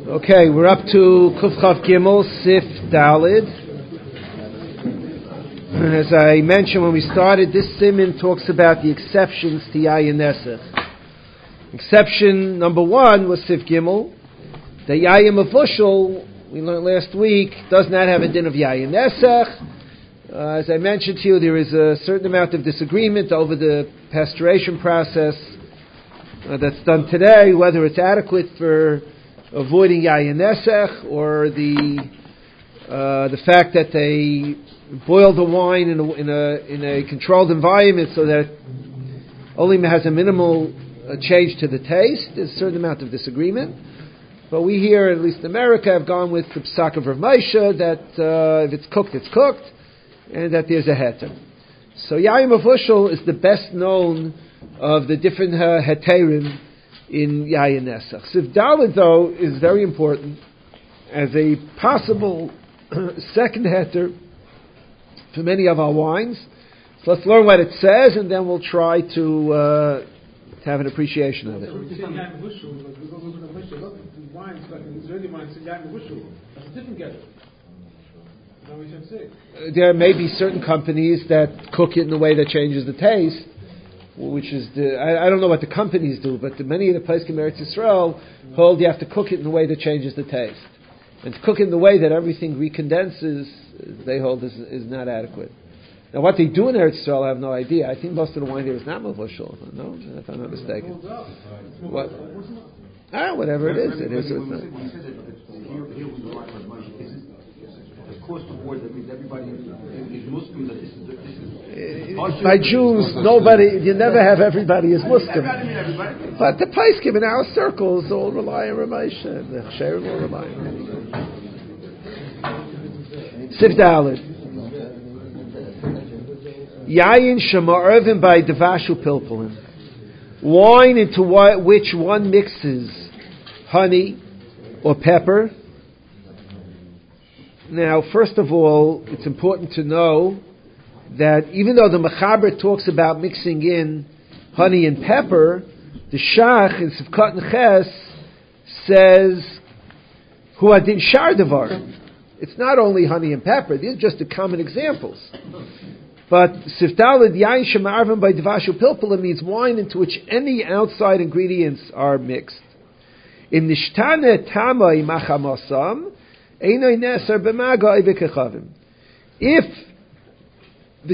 Okay, we're up to Kuf Chav Gimel, Sif Dalid. As I mentioned when we started, this siman talks about the exceptions to Yayin Nesach. Exception number one was Sif Gimel. The Yayin Mavushal, we learned last week, does not have a din of Yayin Nesach. As I mentioned to you, there is a certain amount of disagreement over the pasteurization process that's done today, whether it's adequate for avoiding Yayin Nesach, or the fact that they boil the wine in a controlled environment so that it only has a minimal change to the taste. There's a certain amount of disagreement. But we here, at least in America, have gone with the Psak of Rav Moshe that if it's cooked, and that there's a heter. So Yayin Mavushal is the best known of the different heterim in Yayin Nesach. Sif Daled, though, is very important as a possible second heter for many of our wines. So let's learn what it says, and then we'll try to have an appreciation of it. There may be certain companies that cook it in a way that changes the taste, which is I don't know what the companies do, but many of the places in Eretz Yisrael hold you have to cook it in a way that changes the taste. And to cook it in the way that everything recondenses, they hold is not adequate. Now, what they do in Eretz Yisrael, I have no idea. I think most of the wine there is not mavushal. No, if I'm not mistaken. What? Whatever it is, it is. Across the board, that means everybody is Muslim. That this is by Jews, nobody. You never have everybody is Muslim. But the Paiskim in our circles all rely on Ramesh, and the Cherim all rely on Sif Daled. Yayin Shema'ervin by Devashu Pilpulin. Wine into which one mixes honey or pepper. Now, first of all, it's important to know that even though the Mechaber talks about mixing in honey and pepper, the Shach in Sivkot and Ches says, Hu adin shar devar. It's not only honey and pepper. These are just the common examples. But Sif Daled Yayin Shema'arvin by Devashu Pilpula means wine into which any outside ingredients are mixed. In Nishtane Tamai Machamasam, if the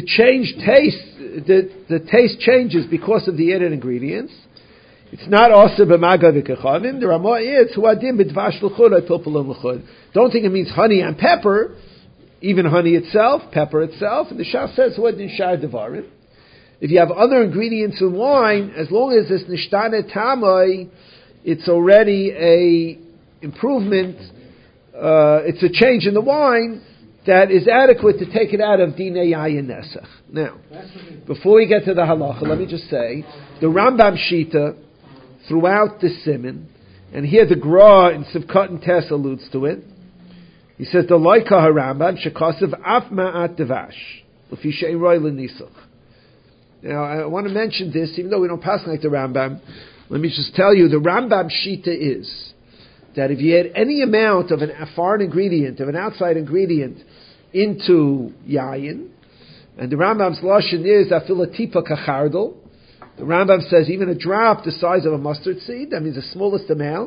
taste changes because of the added ingredients, it's not also b'maga v'kechavim. The Ramah is huadim b'dvash l'chud pilpulum l'chud. Don't think it means honey and pepper, even honey itself, pepper itself. And the Shach says huadim shar devarim. If you have other ingredients in wine, as long as it's nishtane tamai, it's already a improvement. It's a change in the wine that is adequate to take it out of Dinei Yayin Nesach. Now, before we get to the halacha, let me just say, the Rambam Shita, throughout the Siman, and here the Gra in Sivkot and Tes alludes to it, he says, the Loika HaRambam, Shekasav Af Ma'at Devash, L'fi She'en Roi L'Nisach. Now, I want to mention this, even though we don't pass like the Rambam, let me just tell you, the Rambam Shita is that if you add any amount of a foreign ingredient, of an outside ingredient, into yayin, and the Rambam's lashon is afilatipa kachardal. The Rambam says even a drop the size of a mustard seed, that means the smallest amount,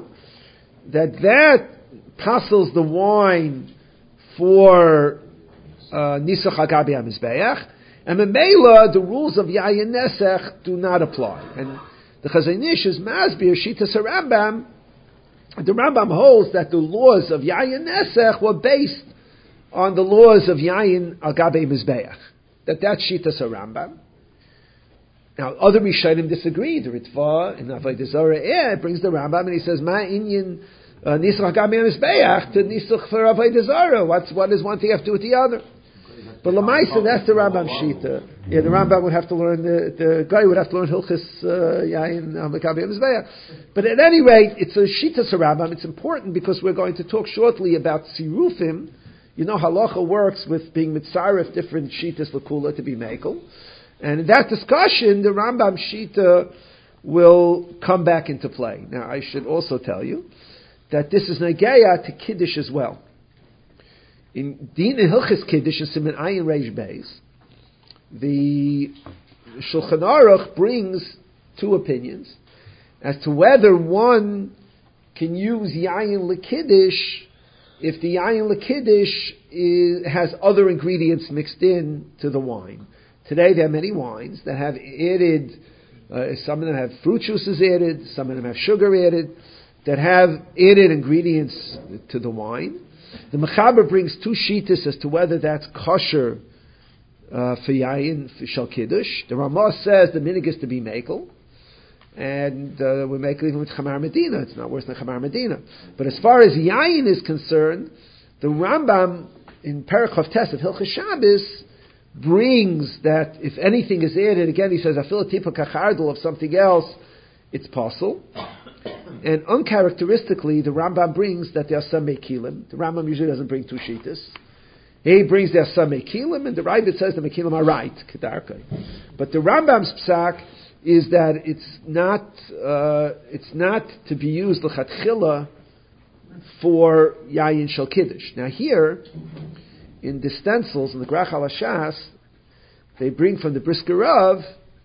that passels the wine for nisach agabi hamizbeach, and memela the rules of yayin nesach do not apply. And the Chazon Ish is masbir shitas Rambam. The Rambam holds that the laws of Yayin Nesach were based on the laws of Yayin Agabe Mizbeach. That's Shitas Rambam. Now, other Rishonim disagree. The Ritva in Avodah Zarah brings the Rambam and he says, Ma inyan Nisach Agabe Mizbeach to Nisach for Avodah Zarah. What does one thing have to do with the other? But Lamaisa, that's the Rambam Shita. Yeah, the Rambam would have to learn, the guy would have to learn Hilchis Yayin Makabi Mizbeach. But at any rate, it's a Shita Rambam. It's important because we're going to talk shortly about Sirufim. You know, Halacha works with being Mitzaref, different Shitas Lakula to be Mekel. And in that discussion, the Rambam Shita will come back into play. Now, I should also tell you that this is Nageya to Kiddush as well. In Din Hilchis Kiddush in Siman Ayin Reish Beis, the Shulchan Aruch brings two opinions as to whether one can use Yayin L'Kiddush if the Yayin L'Kiddush has other ingredients mixed in to the wine. Today there are many wines that have added, some of them have fruit juices added, some of them have sugar added, that have added ingredients to the wine. The Mechaber brings two shittas as to whether that's kosher for Yayin, for Shal Kiddush. The Ramah says the minig is to be mekel, and we make it even with Chamar Medina. It's not worse than Chamar Medina. But as far as Yayin is concerned, the Rambam in Perek Chav Tes of Hilchos Shabbos brings that if anything is added, again he says afil tipa kachardel of something else, it's possible. And uncharacteristically, the Rambam brings that there are some mekilim. The Rambam usually doesn't bring two shittas. He brings there are some mekilim, and the Ravid says the mekilim are right, kedarkai. But the Rambam's psak is that it's not to be used l'chatchila for yayin shel kiddush. Now here, in the stencils in the Grach HaLashas, they bring from the Brisker Rav,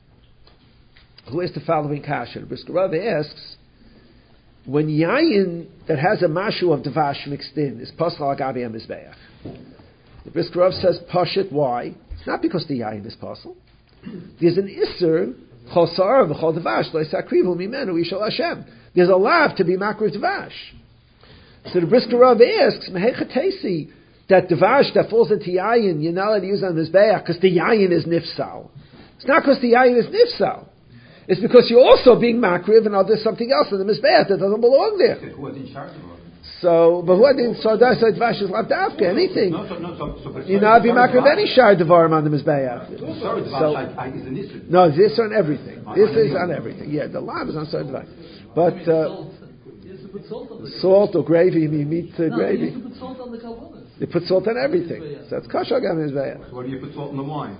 who is the following kasha. The Brisker Rav asks, when yayin that has a mashu of devash mixed in is pasal agabi mizbeach. The Brisker Rav says pashit. Why? It's not because the yayin is pasal. There's an iser chosar v'chol devash lo'isakrivu mimenu yishal Hashem. There's a lav to be makriv devash. So the Brisker Rav asks mehechatesi that devash that falls into yayin you're not allowed to use on mizbeach because the yayin is nifsal. It's not because the yayin is nifsal. It's because you're also being makriv and there's something else in the mizbeach that doesn't belong there. So, but what in Sardar Sa'id Vash is Lavdavka, anything. You're not being makriv any shar devarim on the mizbeach. No, this on everything. This is on everything. Yeah, the lav is on Sa'id Vash. But salt or gravy, you mean meat gravy? You put salt on the kalbonas. They put salt on everything. So that's kosher on mizbeach. Why do you put salt in the wine?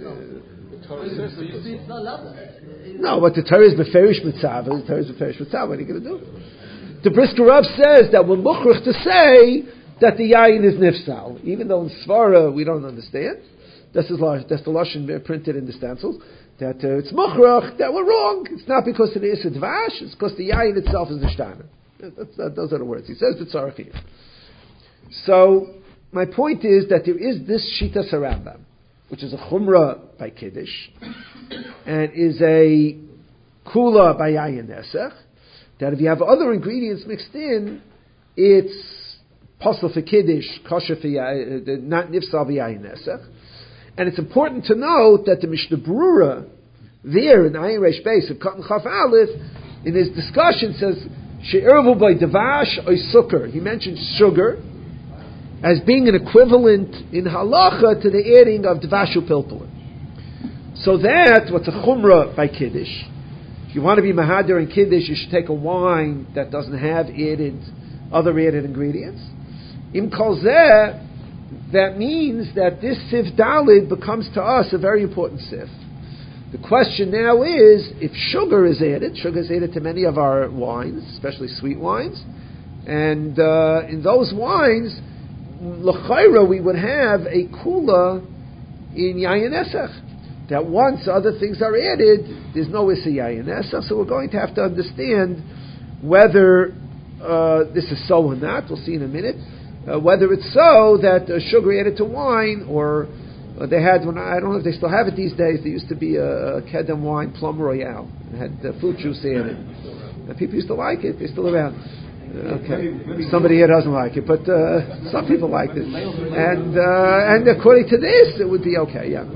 No, but the Torah is beferish mitzvah. The Torah is beferish mitzvah. What are you going to do? The Brisker Rav says that we're mukhrich to say that the yayin is nifsal, even though in Svara we don't understand. That's the lashon printed in the stencils. That it's mukhrich that we're wrong. It's not because of the isad vash. It's because the yayin itself is nishtana. Those are the words. He says the tzarech here. So my point is that there is this shita sarambam, which is a chumrah by Kiddush, and is a kula by Yayin Nesach, that if you have other ingredients mixed in, it's possible for Kiddush, kosher for not nifsal by Yayin Nesach. And it's important to note that the Mishnah Berurah, there in Ayin Reish Beis of Katan Chaf Aleph, in his discussion says, she'ervu by devash or sukkar. He mentions sugar as being an equivalent in halacha to the adding of devashu pilpulin. So that's what's a chumrah by Kiddush. If you want to be mahader in Kiddush, you should take a wine that doesn't have other added ingredients. Im kol zeh, that means that this Sif Dalid becomes to us a very important Sif. The question now is, if sugar is added to many of our wines, especially sweet wines, and in those wines, l'chayra, we would have a kula in yayin esach. That once other things are added, there's no issa yayin esach. So we're going to have to understand whether this is so or not. We'll see in a minute. Whether it's so that sugar added to wine, or they had, I don't know if they still have it these days, there used to be a Kedem wine, Plum Royale. It had fruit juice added. And people used to like it. They're still around. Okay, somebody here doesn't like it, but some people liked it, and according to this, it would be okay. Yeah.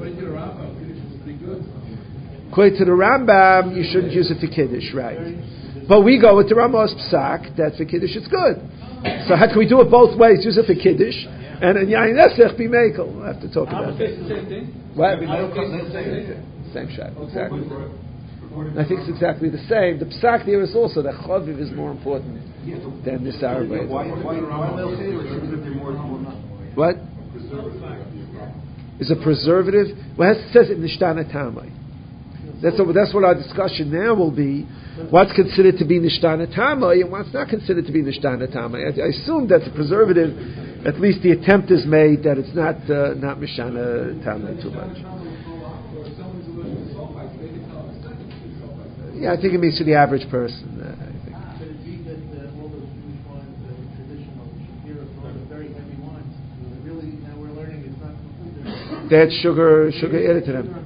According to the Rambam, you shouldn't use it for Kiddush, right? But we go with the Rambam's psak that for Kiddush it's good. So how can we do it both ways? Use it for Kiddush and in Yayin Esech be mekel. We'll have to talk about it. What? Same shot, exactly. I think it's exactly the same. The psak there is also that chaviv is more important than this Arabay. What? Is a preservative? Well, it says it nishtana tamai. That's what our discussion now will be. What's considered to be nishtana tamai and what's not considered to be nishtana tamai. I assume that the preservative, at least the attempt is made that it's not mishana tamai too much. Yeah, I think it means to the average person. They had sugar added to them.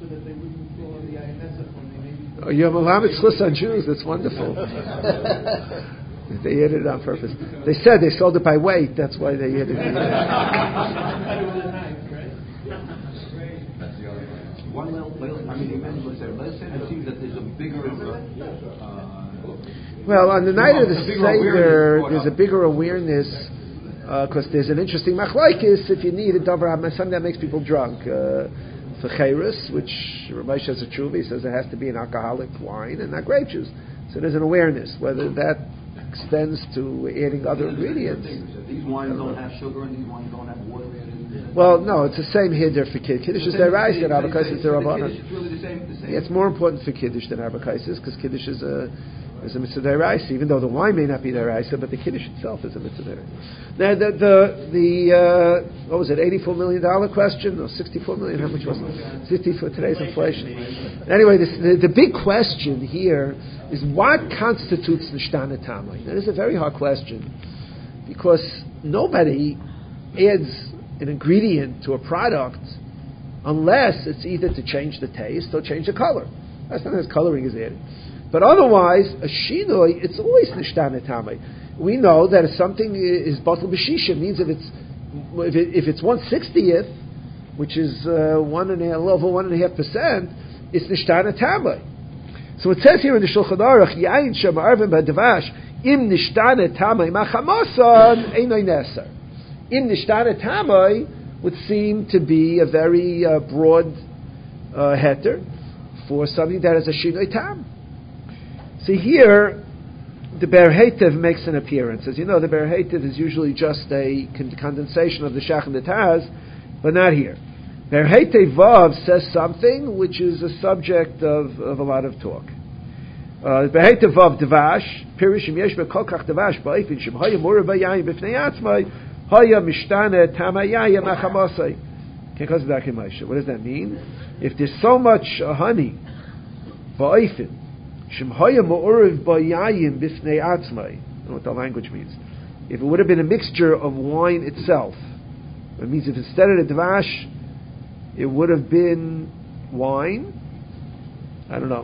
Oh, you're Muhammad Schluss on Jews. That's wonderful. They added it on purpose. They said they sold it by weight. That's why they added it. Well, on the night of the Seder, there's a bigger awareness because there's an interesting machlokes. If you need a davar, something that makes people drunk. For Chayris, which Ramesh has a tshuva, he says it has to be an alcoholic wine and not grape juice. So there's an awareness. Whether that extends to adding other ingredients. These wines don't have sugar and these wines don't have water in it. Well, no, it's the same hiddur for Kiddush. Kiddush is deraisa and Arbakais is derabbanan. It's really the same. Yeah, it's more important for Kiddush than Arbakais because Kiddush is a mitzvah deraisa, even though the wine may not be deraisa, but the Kiddush itself is a mitzvah deraisa. Now, the what was it, $84 million question? No, $64 million. How much was it? 60 for today's inflation. Anyway, the big question here is what constitutes nishtana tamai. That is a very hard question because nobody adds an ingredient to a product unless it's either to change the taste or change the color. That's not as coloring is added. But otherwise, a shinoi, it's always nishtana tamai. We know that if something is batel b'shisha, means if it's 1/60th, which is 1.5%, it's nishtana tamai. So it says here in the Shulchan Aruch, yayin shemarvim b'davash im nishtana tamai machamasan einay neser. Im nishtana tamai would seem to be a very broad heter for something that has a shinoi tam. See here, the Ber Heitev makes an appearance. As you know, the Ber Heitev is usually just a condensation of the Shach and the Taz, but not here. Ber Heitev Vav says something which is a subject of a lot of talk. Ber Heitev Vav Devash, Pirishim Yesh Bekol Kach Devash Ba'ifin Shem Haya Mura B'Yayim B'Fnei Atzmai Haya Mishtane Tamayaya Machamasai. What does that mean? If there's so much honey, Ba'ifin, Shemhaya Ma'uriv Ba'yayim B'Fnei Atzmai. I don't know what the language means. If it would have been a mixture of wine itself, it means if instead of the Dvash, it would have been wine. I don't know.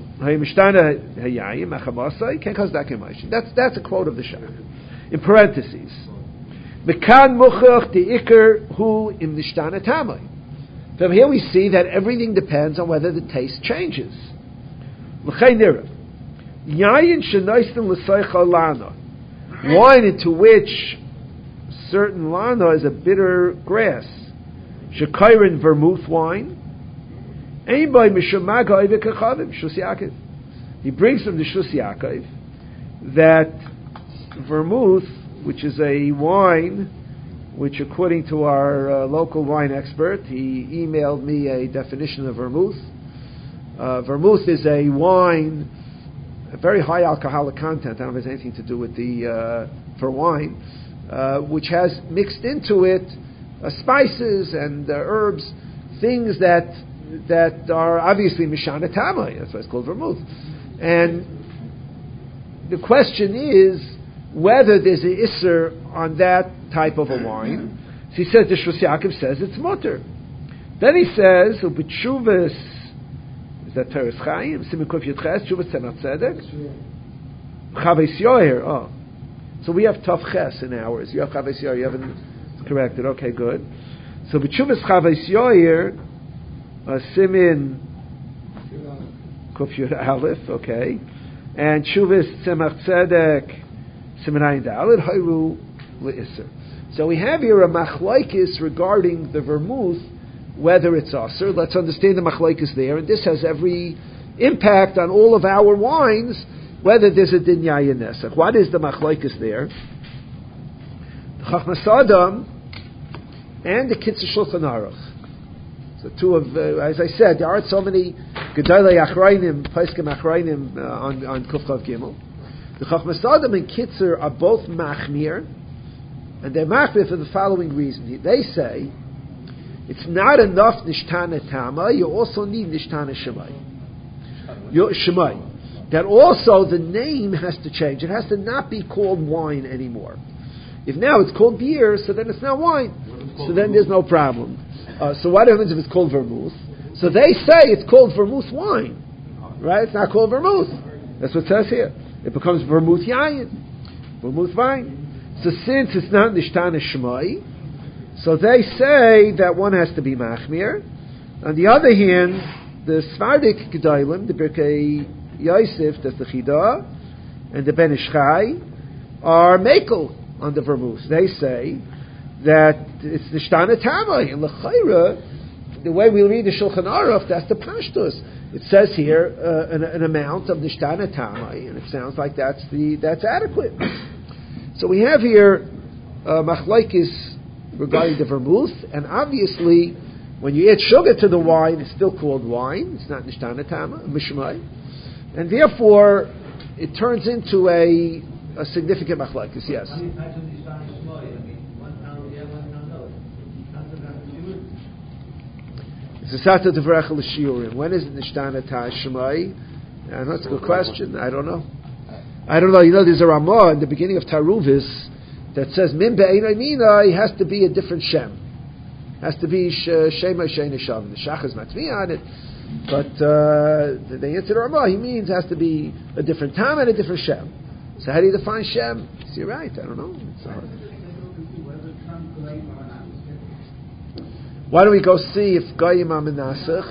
That's a quote of the Shach. In parentheses, Mekan Muchach De'ikr Hu Im Nishtana Tamai. From here we see that everything depends on whether the taste changes. L'chei nira. Yayin shenaisten l'seicha lana. Wine into which certain lana is a bitter grass. Shekairin vermouth wine. Ein by mishamaga oivik achavim. Shus Yaakov. He brings from the Shus Yaakov that vermouth, which is a wine, which according to our local wine expert, he emailed me a definition of vermouth. Vermouth is a wine, a very high alcoholic content. I don't know if it has anything to do with for wine, which has mixed into it spices and herbs, things that are obviously mishana tamai. That's why it's called vermouth. And the question is whether there's an isser on that type of a wine. So he says, the Shus Yaakov says it's mutter. Then he says, "Ubetshuvas." Is that Teres Chaim? Simikuf Yitches Shuvas Tzemach Tzedek. Chaves Yoher. Oh, so we have Tav Ches in ours. You have Chaves Yoher. You haven't corrected. Okay, good. So Betshuvas Chaves Yoher. Simin Kuf Yud Aleph. Okay, and Shuvas Tzemach Tzedek. Simin Ayin Dalet Hayru LeIsser. So we have here a machlokes regarding the vermouth, whether it's aser. Let's understand the machlokes there, and this has every impact on all of our wines, whether there's a din yayin nesach. What is the machlokes there? The Chachmas Adam and the Kitzur Shulchan Aruch. So two of, as I said, there aren't so many Gedolei Achrayim, Paiskim Achrayim on Kufchav Gimel. The Chachmas Adam and Kitzer are both machmir, and they're machmir for the following reason. They say it's not enough nishtana tama; you also need nishtana shemai. That also the name has to change. It has to not be called wine anymore. If now it's called beer, so then it's not wine. So then there's no problem. So what happens if it's called vermouth? So they say it's called vermouth wine, right? It's not called vermouth. That's what it says here. It becomes vermouth yayin, vermouth wine. So since it's not nishtana shmai, so they say that one has to be machmir. On the other hand, the Svardik Gedolim, the Birkei Yosef, that's the Chidah, and the Ben Ish Chai, are mekel on the vermouth. They say that it's nishtana tamai, and l'chayra, the way we read the Shulchan Aruch, that's the Pashtus. It says here an amount of nishtana tamai, and it sounds like that's adequate. So we have here machlokes regarding the vermouth, and obviously when you add sugar to the wine, it's still called wine. It's not nishtana tama, mishmai, and therefore it turns into a significant machlokes. Yes. It's a sata devrach l'shiurim. When is it nishtana ta shmai? That's a good question. I don't know. You know, there's a Ramah in the beginning of Taruvis that says min be'enai mina. It has to be a different shem. Has to be shema sheina shavim. The shach is matmi on it, but the answer to Ramah, he means it has to be a different time and a different shem. So how do you define shem? So you're right. I don't know. It's hard. Why don't we go see if Goyim are menasach?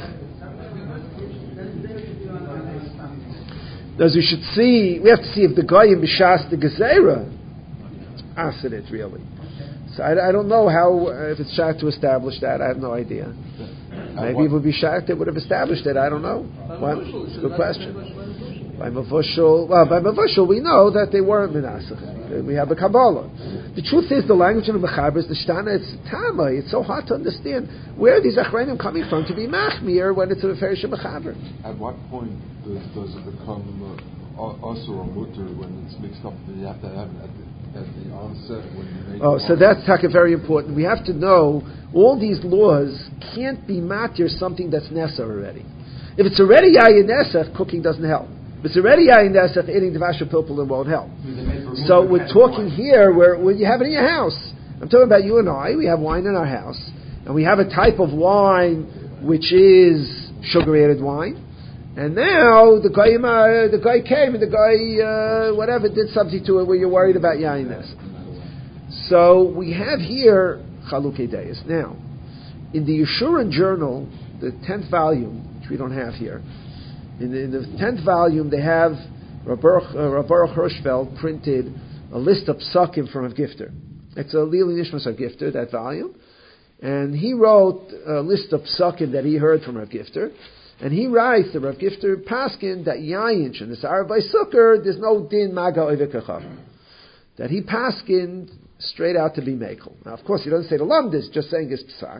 As we should see, we have to see if the Goyim b'shas the gezerah asked it really. So I don't know how if it's shak to establish that. I have no idea. Maybe if it would be shak, they would have established it. I don't know. Well, it's a good question. By Mavushal, we know that they weren't menasach. We have a Kabbalah. The truth is, the language of the Mechaber is the Shtana, it's Tama. It's so hard to understand. Where are these Achrayim coming from to be Machmir when it's a Ferish Mechaber? At what point does it become Asur or Mutter when it's mixed up? You have to have it at the onset when you make so that's taka very important. We have to know all these laws can't be matir something that's nesa already. If it's already yayin nesa, cooking doesn't help. If it's already yayin nesa, eating devasha pilpul won't help. So we're talking here where you have it in your house. I'm talking about you and I. We have wine in our house, and we have a type of wine which is sugar-added wine. And now the guy came and the guy whatever did something to it where you're worried about yayin nesa. So we have here Chalukei Deis. Now, in the Yeshurun Journal, the 10th volume, which we don't have here, in the 10th volume they have Rav Baruch Hirschfeld printed a list of psakim from Rav Gifter. It's a Lili Nishmas Rav Gifter, that volume, and he wrote a list of psakim that he heard from Rav Gifter. And he writes that Rav Gifter paskin that yayin and this Arab by Sukkar, there's no din maga oivikachav. That he paskin straight out to be mekel. Now, of course, he doesn't say the lamdis, just saying his psak.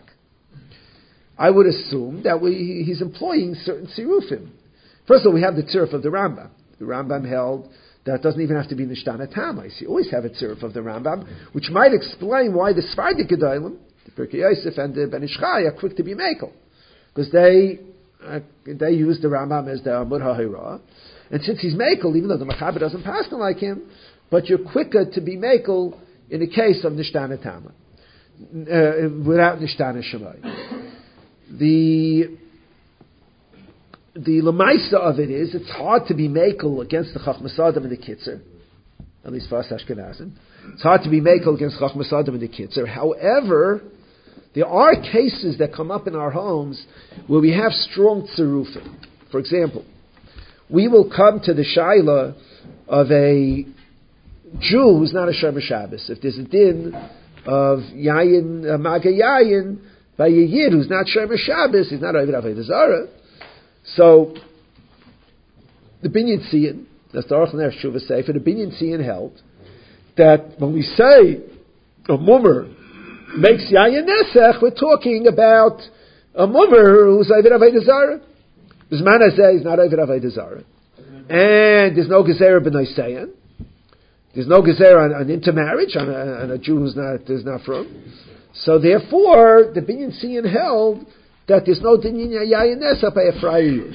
I would assume that he's employing certain sirufim. First of all, we have the tziruf of the Rambam. The Rambam held that doesn't even have to be nishtana tamais. You always have a tziruf of the Rambam, which might explain why the Svardik Gedolim, the Pirkei Yosef and the Ben Ish Chai are quick to be mekel, because they use the Rambam as the Amud HaHira, and since he's mekel, even though the Mechaber doesn't pass him like him, but you're quicker to be mekel in the case of nishtana tama without nishtana shemai. The lemaisa of it is it's hard to be mekel against the Chachmas Adam and the Kitzer, at least for us Ashkenazim. It's hard to be mekel against Chachmas Adam and the Kitzer. However, there are cases that come up in our homes where we have strong tzirufim. For example, we will come to the shaila of a Jew who's not a Shomer Shabbos. If there's a din of yayin, maga yayin, by a yid who's not Shomer Shabbos, he's not Ovid Avodah Zarah. So, the Binyan Tzion, that's the Aruch Ner Shuvah Sefer, the Binyan Tzion held that when we say a mummer makes yayin nesech, we're talking about a mummer who's Ovid Avodah Zarah. Bisman Hazeh is not Ovid Avodah Zarah. And there's no Gezerah b'Noseyan. There's no Gezerah on intermarriage, on a Jew who's not from. So therefore, the Binyan Siyan held that there's no Dinyan Yayin Nesa by a friar.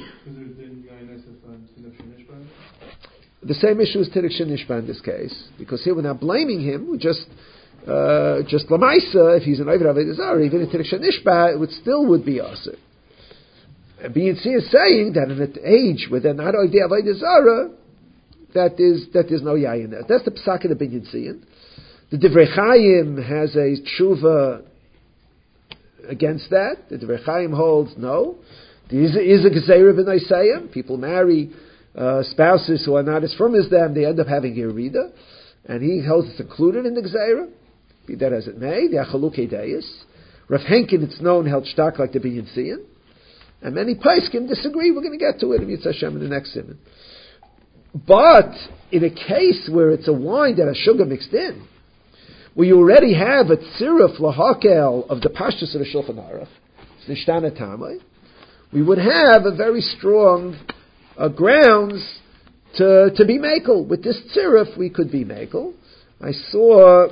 The same issue as Tirik Shenishba in this case, because here we're not blaming him. We just Lamaisa, if he's an Ovid Avodah Zarah, even in Tirik Shenishba, it would be Aser. And BNC is saying that in an age where they're not Ovid Avodah Zarah, that there's no Yayin there. That's the Pesach of the Binyan Siyan. The Divrei Chaim has a tshuva against that. The Divrei Chaim holds no. There is a Gezerah b'Noseyan. People marry spouses who are not as firm as them, they end up having Yerida. And he holds it's included in the Gezerah. Be that as it may, the Achalukei Deis. Rav Henkin, it's known, held shtak like the Binyan Siyan. And many Paiskim disagree. We're going to get to it in Yitzhak Hashem in the next simon. But in a case where it's a wine that has sugar mixed in, where you already have a tziruf lahakel of the pashtus of the Shulchan Aruch, nishtana tamai, we would have a very strong grounds to be makel. With this tziruf, we could be makel. I saw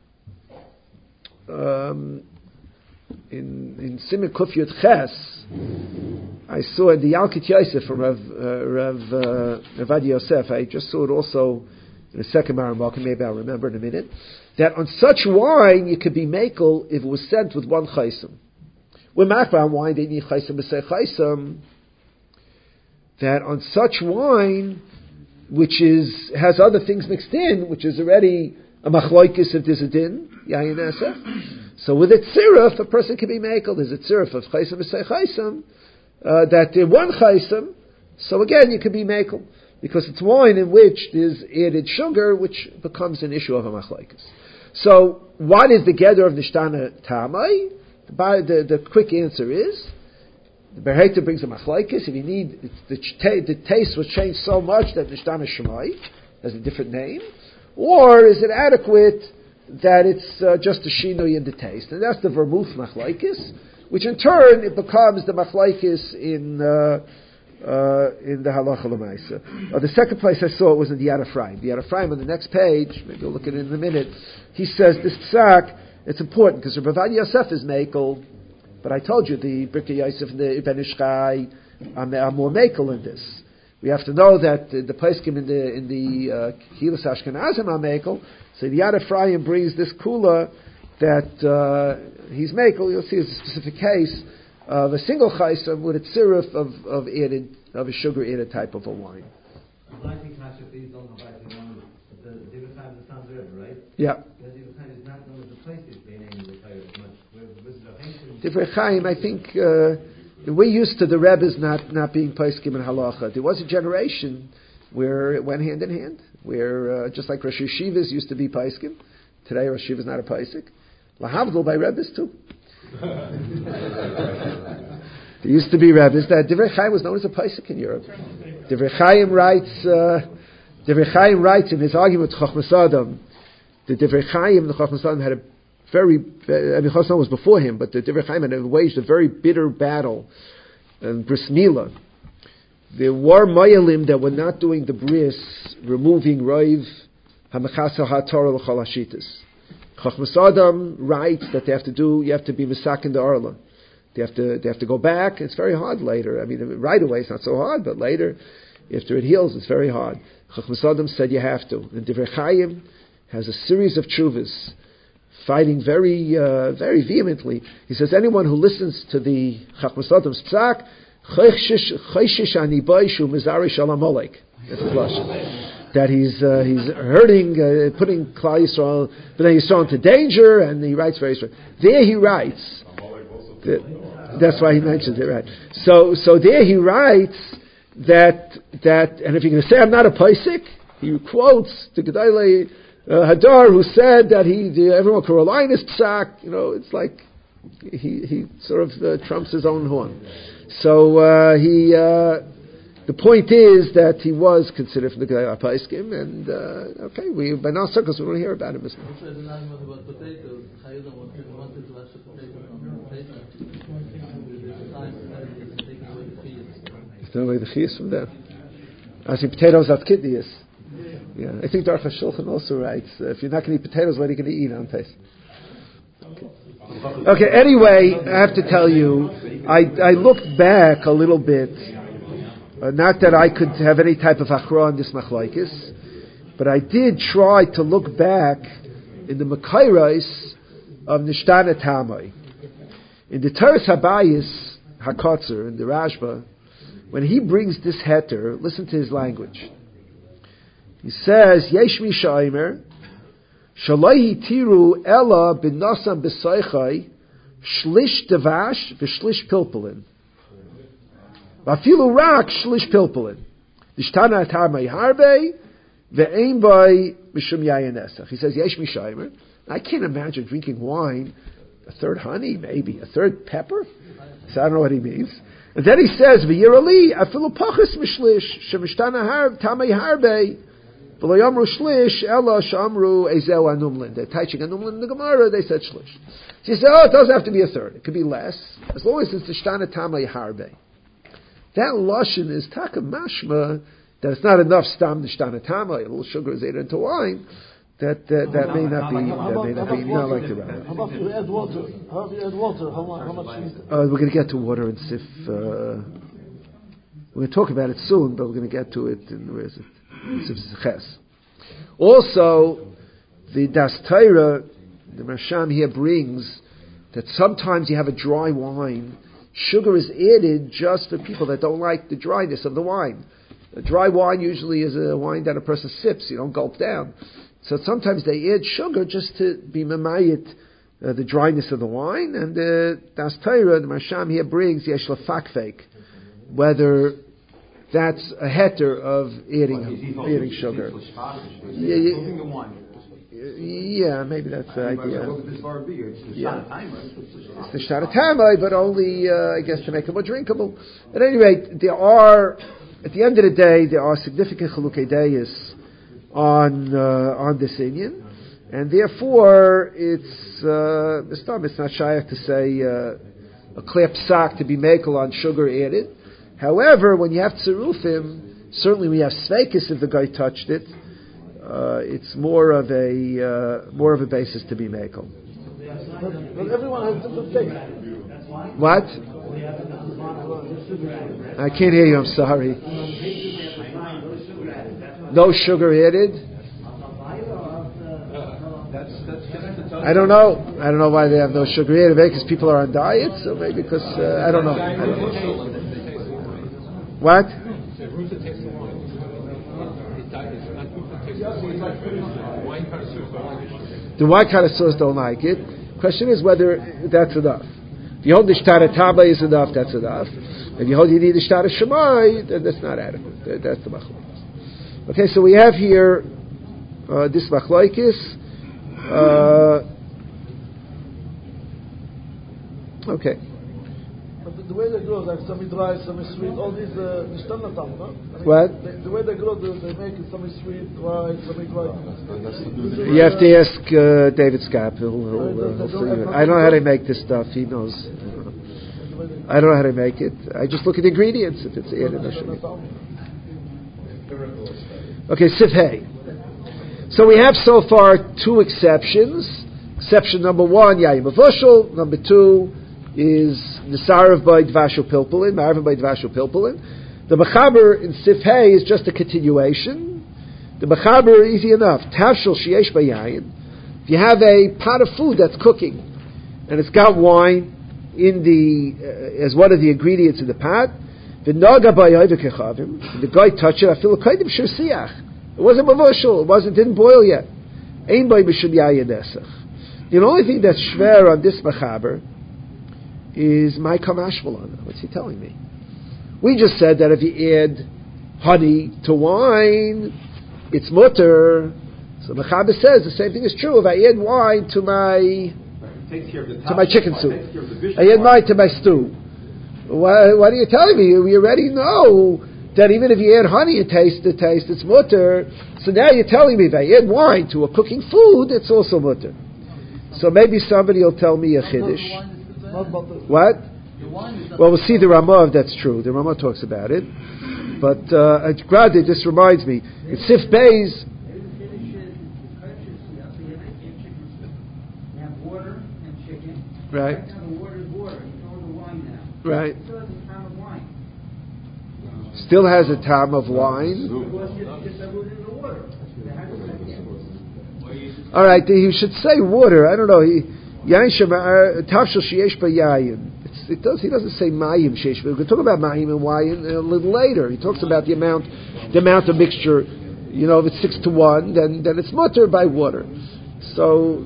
in Siman Kuf Yud Ches, I saw in the Yalkut Yosef from Rav Adi Yosef. I just saw it also in the second Maramah, maybe I'll remember in a minute, that on such wine you could be makel if it was sent with one chaysim. When makbar on wine, they need chaysim b'sei chaysim. That on such wine, which has other things mixed in, which is already a machloikis if there's a din, yayin esef. So with a tziruf, a person can be makel. There's a tziruf of chaysim b'sei chaysim, that in one chaysim, so again you can be makel. Because it's wine in which there's added sugar, which becomes an issue of a machlokes. So, what is the gather of nishtana tamai? The quick answer is, the Berheita brings a machlokes. If you need, the taste was changed so much that nishtana shemai has a different name, or is it adequate that it's just a shinui in the taste? And that's the vermouth machlokes, which in turn it becomes the machlokes in the halacha l'maisa. The second place I saw it was in the Yad Ephraim. The Yad Ephraim on the next page, maybe you'll look at it in a minute, he says this psak, it's important because Rav Adi Yosef is mekel, but I told you the Birkei Yosef and the Ibn Ish Chai are more mekel in this. We have to know that the Paiskim in the Kilas Ashkenazim are mekel, so the Yad Ephraim brings this kula that he's mekel. You'll see it's a specific case of a single chaysam with a tziruf of a sugar added type of a wine. Yeah. Divrei Chaim, I think we're used to the Rebbe's not being paiskim in halacha. There was a generation where it went hand in hand, where just like Rosh Yeshivas used to be paiskim, today Rosh Yeshiva is not a paisik. Lahavdol by Rebbe's too. There used to be rabbis that Divrei Chaim was known as a paisik in Europe. Divrei Chaim writes in his argument with Chochmas Adam. The Divrei Chaim, the Chochmas Adam had a very, Chochmas Adam was before him, but the Divrei Chaim had waged a very bitter battle in Bris Milah. There were Mayalim that were not doing the bris, removing Roiv Hamachasa HaTorah L'chol HaShitas. Chochmas Adam writes that you have to be misak in the Arla. They have to go back. It's very hard later. I mean, right away it's not so hard, but later, after it heals, it's very hard. Chochmas Adam said you have to. And Divrei Chaim has a series of tshuvas, fighting very, very vehemently. He says anyone who listens to the Chochmas Adam's psak, chayshish ani baishu mizari shalom olek. That's the flush. That he's hurting, putting Klal Yisrael, Bnei Yisrael into danger, and he writes very straight. There he writes, that's why he mentions it, right? So there he writes that, and if you're going to say I'm not a paisik, he quotes the Gedolei Hadar who said that everyone can rely on his psak. It's like he sort of trumps his own horn. So the point is that he was considered from the Gedolei Paiskim, and by now circles we don't hear about him. Don't like the chiyas from them. I think potatoes are kidneys. Yeah, I think Darcha Shulchan also writes, if you're not going to eat potatoes, what are you going to eat on Pesach? Okay, anyway, I have to tell you, I looked back a little bit, not that I could have any type of achra on this machlokes, but I did try to look back in the Makairos of Nishtana Tamai. In the Teres Habayis Hakotzer, in the Rashba, when he brings this heter, listen to his language. He says, Yesh mi shaimer, Shalai tiru ella b'nasam b'saychai, shlish devash v'shlish pilpulin. Vafilu rak shlish pilpulin. Nishtana Tamai harbe, ve'ein by mishum yayin esach. He says, Yesh mi shaimer. I can't imagine drinking wine, a third honey, maybe, a third pepper. So I don't know what he means. And then he says, "V'yirali afilu pachas mishlish shemishtana harb tamei harbe v'lo yamru shlish ella shamru ezeu anumlin." They're teaching anumlin in the Gemara. They said shlish. So he said, "Oh, it doesn't have to be a third. It could be less, as long as it's the shtana tamei harbe." That lashon is taka mashma that it's not enough stam the shtana tamei. A little sugar is added into wine. That may not be not like the rabbi. How about if you add water? How if you add water? How much? We're going to get to water and sif. We're going to talk about it soon, but we're going to get to it in where is it? Sif Ches. Also, the Das Torah, the Marsham here brings that sometimes you have a dry wine. Sugar is added just for people that don't like the dryness of the wine. A dry wine usually is a wine that a person sips. You don't gulp down. So sometimes they add sugar just to be memayit the dryness of the wine, and the Das Torah, the Marsham here brings yesh lefakfek, whether that's a heter of adding sugar. Yeah, maybe that's the idea. It's the shtar tamai, but only I guess to make it more drinkable. At any rate, there are at the end of the day there are significant chalukei deis on this Indian, and therefore it's not shy to say a clear psak to be makel on sugar added. However, when you have tzirufim, certainly when you have sveikis if the guy touched it, it's more of a basis to be makel. But everyone has different taste. What? I can't hear you. I'm sorry. No sugar added? I don't know. I don't know why they have no sugar added. Maybe because people are on diets, or maybe because I don't know. What? The wine connoisseurs don't like it. Question is whether that's enough. If you hold the shtar taba is enough, that's enough. If you hold you need the shtar shemai, then that's not adequate. That's the machlokes. Okay, so we have here this machlokes. Okay. But the way they grow, like some is dry, some is sweet, all these nishtana tam, no? What? The way they grow, they make it some is sweet, dry, some is dry. You have to ask David Scap. He'll see you. I don't know how to make this stuff. He knows. I don't know how to make it. I just look at the ingredients. If it's added, I should. Okay, Sifhei. So we have so far two exceptions. Exception number one, Yayim Avushal. Number two is Nisarav by Dvashul Pilpulin, Ma'arvim by Dvashul Pilpulin. The Mechaber in Sifhei is just a continuation. The Mechaber, easy enough. Tavshul Sheyesh Bayayin. If you have a pot of food that's cooking, and it's got wine in the as one of the ingredients in the pot, the guy touched it. I feel kaidim shirsiach. It wasn't mavushal. Didn't boil yet. Ein by mishum yayin esach. The only thing that's shver on this mechaber is my kamashmalana. What's he telling me? We just said that if you add honey to wine, it's mutter. So mechaber says the same thing is true. If I add wine to my chicken soup, I add wine to my stew. What are you telling me? We already know that even if you add honey, it tastes, it's mutter. So now you're telling me if I add wine to a cooking food, it's also mutter. So maybe somebody will tell me a chiddush. What? Well, we'll see the Ramah if that's true. The Ramah talks about it. But Grade, this reminds me. It's Sif Beis. Right. Right. Still has a time of wine. All right, he should say water. I don't know. He doesn't say mayim sheish. We're going to talk about mayim and wine a little later. He talks about the amount of mixture. You know, if it's 6-1, then it's mutter by water. So.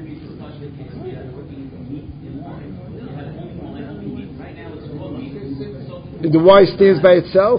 The wine stands by itself.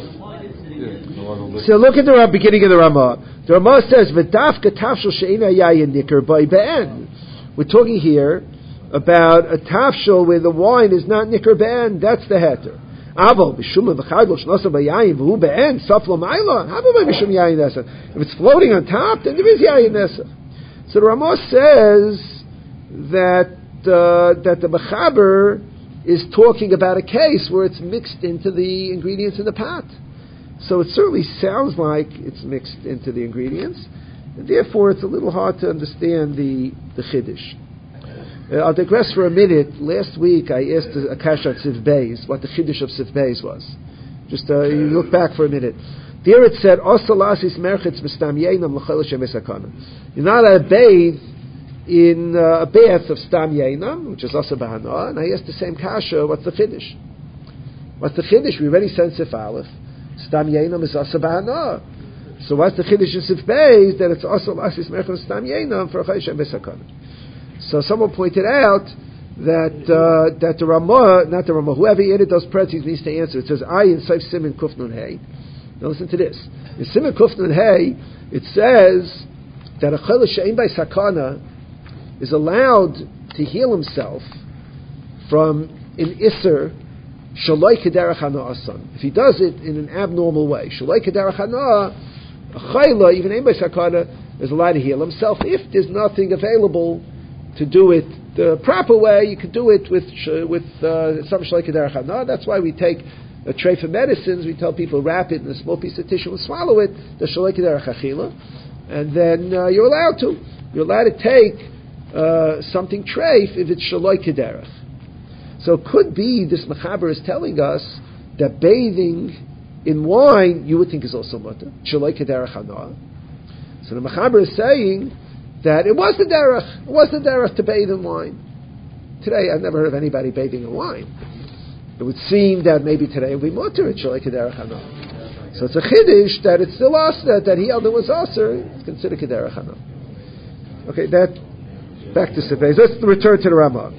So look at the beginning of the Ramah. The Ramah says, "V'dafka tafshel she'ina yayin nikar by be'en." We're talking here about a tafshel where the wine is not nikar be'en. That's the heter. Aval b'shuma v'chadol shnosa b'yayin v'hu be'en saflo ma'ila. How about b'shum yayin nesa? If it's floating on top, then there is yayin nesa. So the Ramah says that the mechaber is talking about a case where it's mixed into the ingredients in the pot. So it certainly sounds like it's mixed into the ingredients, and therefore it's a little hard to understand the chiddush. I'll digress for a minute. Last week I asked Akasha at Siv Beis what the chiddush of Siv Beis was. Just you look back for a minute. There it said, "Osalasis merchitz b'stam yeinam l'chol Hashem esakana." You're not allowed to bathe in a bath of stam yeinam, which is also bahana. And I asked the same kasha, what's the chiddush? What's the chiddush? We already said Sif Aleph. Stam Yeinam is also Bahana. So what's the Chiddush in Sif Beis? That it's also Lasis Merchon Stam Yeinam for Chayishem Besakana. So someone pointed out that the Ramah, not the Ramah, whoever added those parentheses needs to answer. It says, Ayin Saif Simen Kuf Nun Hey. Now listen to this. In Simen Kuf Nun Hey, it says that a Chayla She'en by Sakana is allowed to heal himself from an Isser Shaloi Kederach Hana Asan. If he does it in an abnormal way, Shaloi Kederach Hana, a Chayla, even Ein by Sakana, is allowed to heal himself. If there's nothing available to do it the proper way, you could do it with some Shaloi Kederach Hana. That's why we take a tray for medicines. We tell people wrap it in a small piece of tissue and swallow it, the Shaloi Kederach Achila, and then you're allowed to. You're allowed to take something treif if it's Shaloi Kederach. So it could be this mechaber is telling us that bathing in wine you would think is also mutter. Shaloi kederach hana. So the mechaber is saying that it was the derech to bathe in wine. Today I've never heard of anybody bathing in wine. It would seem that maybe today it would be mutter. It's Shaloi kederach hana. So it's a chiddush that it's still aser, that he held it was aser. It's considered kederach hana. Okay, that back to Sif Beis. Let's return to the Ramah.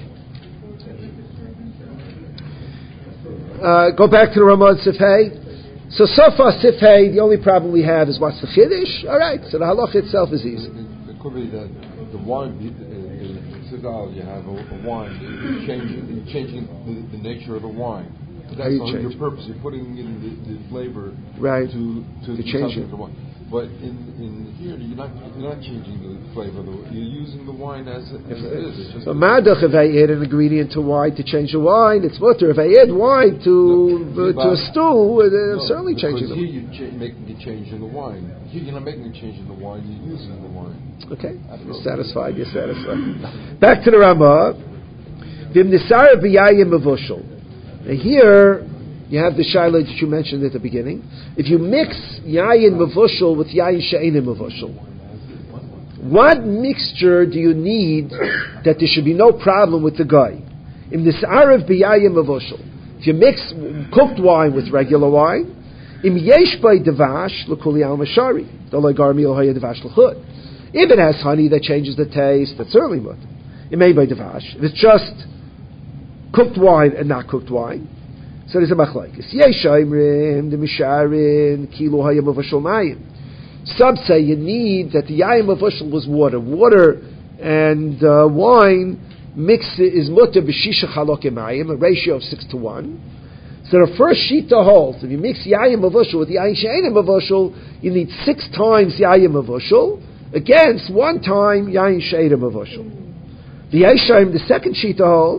Go back to the Ramah and Sif Hey. So far, Sif Hey, the only problem we have is what's the chiddush? All right, so the halacha itself is easy. It could be that the wine, in Sigal, you have a wine, you're changing the nature of the wine. But that's not your purpose. You're putting in the flavor right. to change it. The wine. But in here, you're not changing the flavor. You're using the wine as it is. So madach, if I add an ingredient to wine to change the wine, it's mutter. If I add wine to a stew, I'm certainly changing the wine. Here you're making a change in the wine. Here you're not making a change in the wine. You're using the wine. Okay, you're satisfied. Back to the Ramah. V'imnisara b'yayim mevushel. Now here you have the shaila that you mentioned at the beginning. If you mix yayin mevushel with yayin she'enim mevushel, what mixture do you need that there should be no problem with the guy? In this arav b'yayin mevushel, if you mix cooked wine with regular wine, im yesh by devash l'kuli al mashari, d'olay garmi l'hoya devash l'chud. If it has honey that changes the taste, that's certainly mutter. It may by devash. If it's just cooked wine and not cooked wine, so there's a machlokes. Yeshayimrim the misharin kilo hayam avashol mayim. Some say you need that the yayim avashol was water. Water and wine mixed is mutter b'shisha chalokim mayim, a ratio of 6-1. So the first shita holds. If you mix yayim avashol with yayin she'enim avashol, you need 6 times yayim avashol against 1 time yayin she'enim avashol. The Yeshayim, the second shita holds.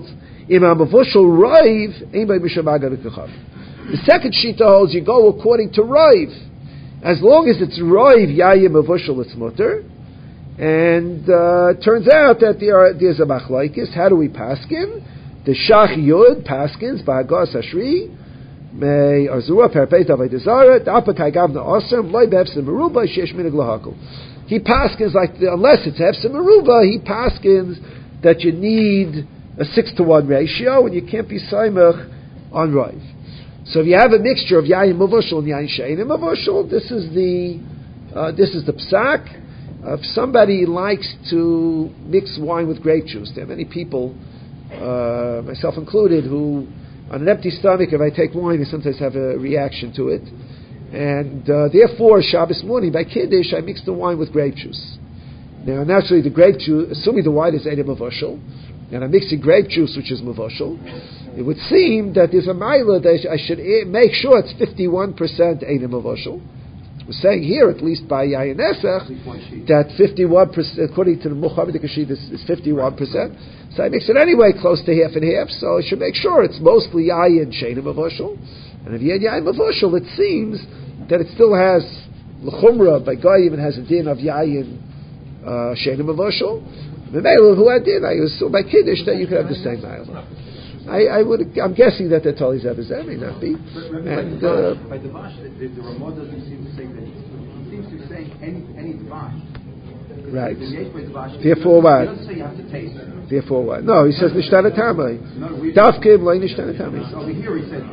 The second shita holds you go according to Raiv. As long as it's Raiv Yayim Mavushal, it's mutter. And turns out that there's a machlaikis. How do we paskin? The Shach Yud paskins ba'agos Ashri may Arzura Perpeit Avaydazara Dapakai Gavna Osam Loi Befsim Meruba Shesh Minig Lahakul. He paskins like unless it's Hefsim Meruba, he paskins that you need a 6-to-1 ratio and you can't be Saimach on Raiv. So if you have a mixture of Yayin Mavushal and Yayin Sheinim Mavushal, this is the psak. If somebody likes to mix wine with grape juice, there are many people, myself included, who on an empty stomach, if I take wine, they sometimes have a reaction to it. And therefore, Shabbos morning, by Kiddush, I mix the wine with grape juice. Now, naturally, the grape juice, assuming the wine is Eidim Mavushal, and I'm mixing grape juice, which is Mavushal, it would seem that there's a milah that I should make sure it's 51% Eidim Mavushal. We're saying here, at least by Yayin Nesach, that 51%, according to the Muhammad Kashid, is 51%. So I mix it anyway close to half and half, so I should make sure it's mostly Yayin Sheinim Mavushal. And if you had Yayin Mavushal, it seems that it still has L'chumra, by Guy even has a din of Yayin Sheinim Mavushal. Who had din, I assume by Kiddush that you could have the same milah. I'm guessing that they're totally Zebazeh, may not be. And by Devash, the Ramah doesn't seem to say that. He seems to be saying any Devash. Right. Therefore what? He doesn't say you have to taste it. Therefore what? No, he says Nishtana Tamai. Davkim Loi Nishtana Tamai. Over here he said,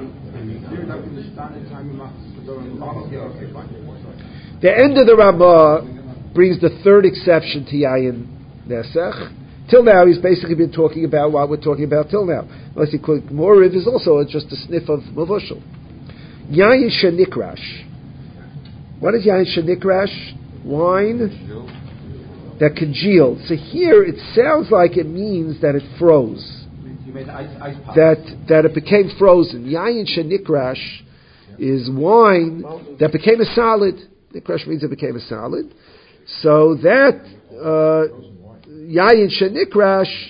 the end of the Ramah brings the third exception to Yayin Nesach. Till now, he's basically been talking about what we're talking about till now. Unless he could, Moriv is also just a sniff of Mavushal. Yayin Shenikrash. What is Yayin Shenikrash? Wine that congealed. So here it sounds like it means that it froze. You made ice pop. That it became frozen. Yayin Shenikrash is wine that became a solid. Nikrash means it became a solid. So that Yayin Shenikrash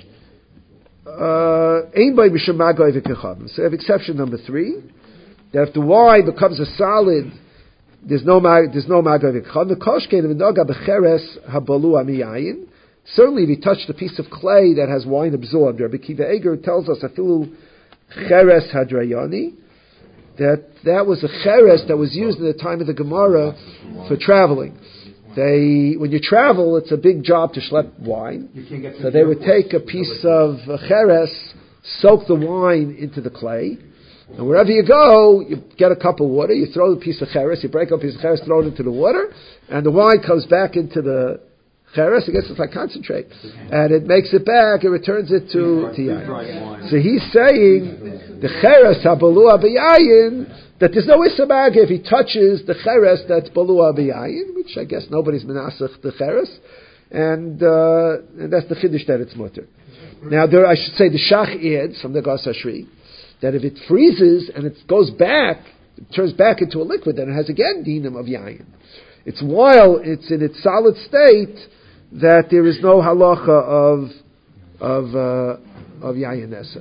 Ein By Mishum Magoi V'Kechavim. So we have exception number 3, that if the wine becomes a solid, there's no Magoi V'Kechavim. Koshkein V'Noga B'Cheres Habalu Amiyayin. Certainly, if you touched a piece of clay that has wine absorbed, Rabbi Kiva Eger tells us Afilu Cheres Hadrayani, that was a cheres that was used in the time of the Gemara for traveling. When you travel, it's a big job to schlep wine. So they would take a piece of cheres, soak the wine into the clay, and wherever you go, you get a cup of water, you throw the piece of cheres, you break up a piece of cheres, throw it into the water, and the wine comes back into the cheres. I guess it's like concentrate, and it makes it back, it returns it to yayin. So he's saying the cheres habalua b'yayin, that there's no isamag if he touches the cheres that's balua b'yayin, which I guess nobody's menasach the cheres, and that's the chiddush that it's mutter. Now I should say the shach adds from the Gas Hashri that if it freezes and it goes back, it turns back into a liquid, then it has again dinam of yayin. It's while it's in its solid state that there is no halacha of yayin nesach.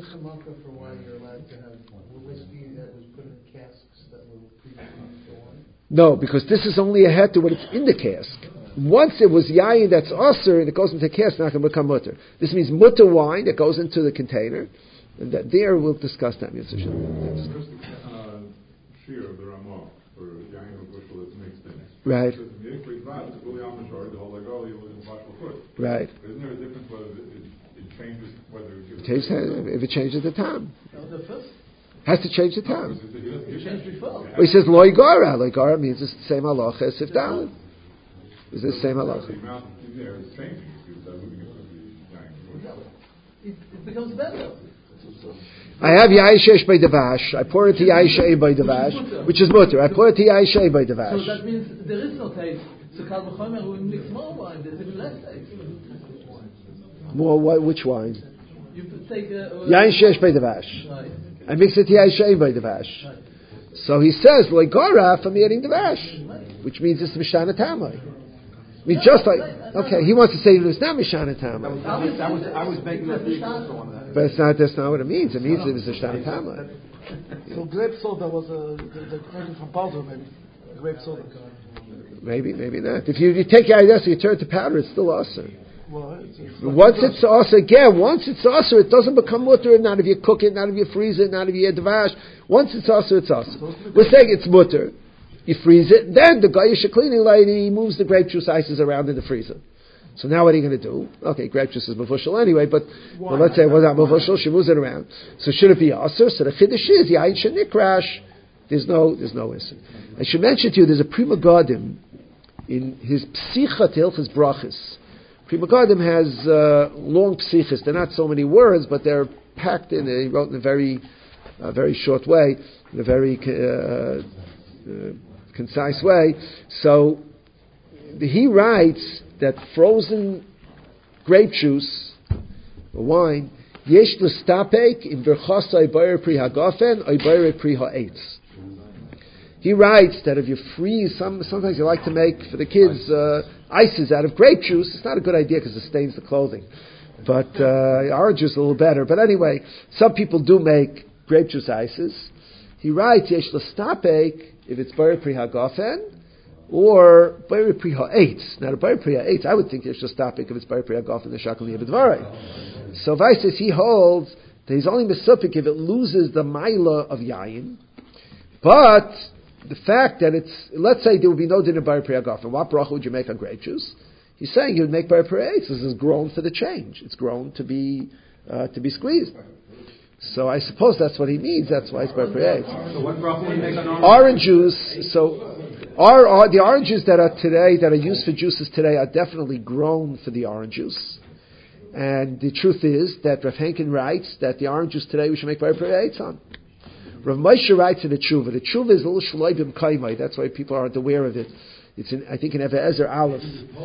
No, because this is only a heter when it's in the cask. Once it was yayin that's usher and it goes into the cask, now it can become mutter. This means mutter wine that goes into the container. And that there we'll discuss that. Yes. Shir of the Ramah for yayin or bushel that's mixed in. Right. Right. Isn't there a difference whether it changes if it changes the time? Has to change the time. Before. He says loy gara. Loy gara means it's the same halacha as if daled. It's the same halacha. The amount in there is changing. It becomes better. I have yayin shesh by devash. I pour it to yayin shei by devash, which is mutter. I pour it to yayin shei by devash. So that means there is no taste. So kal v'chomer will mix more wine. There's even less taste. More which wine? You take yayin shesh by devash. Right. I mix it to yayin shei by devash. Right. So he says loy gara from eating devash, which means it's mishana tamai. I mean, just like, okay, he wants to say it's not mishana tamai. I was making that also on that. But that's not what it means. It means it was a shtam tama. So grape soda was the making from powder, maybe. Grape soda. Maybe not. If you take Yayadasa, you turn it to powder, it's still also. Well, Once it's also, it doesn't become mutter, not if you cook it, not if you freeze it, not if you dvash. Once it's also, it's also. We're saying it's mutter. You freeze it, then the guy cleaning lady moves the grape juice ices around in the freezer. So now what are you going to do? Okay, grape juice is mavushal anyway, but well, let's say it was not mavushal, she moves it around. So should it be aser? So the chiddush is yain shenikrash. There's no issue. I should mention to you, there's a Pri Megadim in his Psicha Hilchos Brachos. Pri Megadim has long psichas. They're not so many words, but they're packed in. He wrote in a very short way, in a very concise way. So he writes that frozen grape juice or wine, yesh l'stapek im verchasai bayer pri hagafen or bayer pri ha'etz. He writes that if you freeze, sometimes you like to make for the kids ices out of grape juice. It's not a good idea because it stains the clothing. But orange juice is a little better. But anyway, some people do make grape juice ices. He writes, yesh l'stapek, if it's bayer pri hagafen, or bayer pri ha'etz. Now the bayer pri ha'etz, I would think yesh l'stapek if it's bayer pri hagafen, the shakal yibadvarei. So Vai says he holds that he's only mesupik if it loses the maila of yayin, but the fact that let's say there would be no din of bayer pri hagafen, what bracha would you make on grape juice? He's saying you would make bayer pri ha'etz. This is grown for the change. It's grown to be squeezed. So I suppose that's what he means. That's why it's bayer pri ha'etz. So what bracha would you make on orange juice? So the oranges that are used for juices today are definitely grown for the orange juice. And the truth is that Rav Henkin writes that the orange juice today we should make bayer pri ha'etz on. Rav Moshe writes in the Tshuva. The Tshuva is a little shloibim kaimai. That's why people aren't aware of it. It's I think in Ebe'ezer Aleph.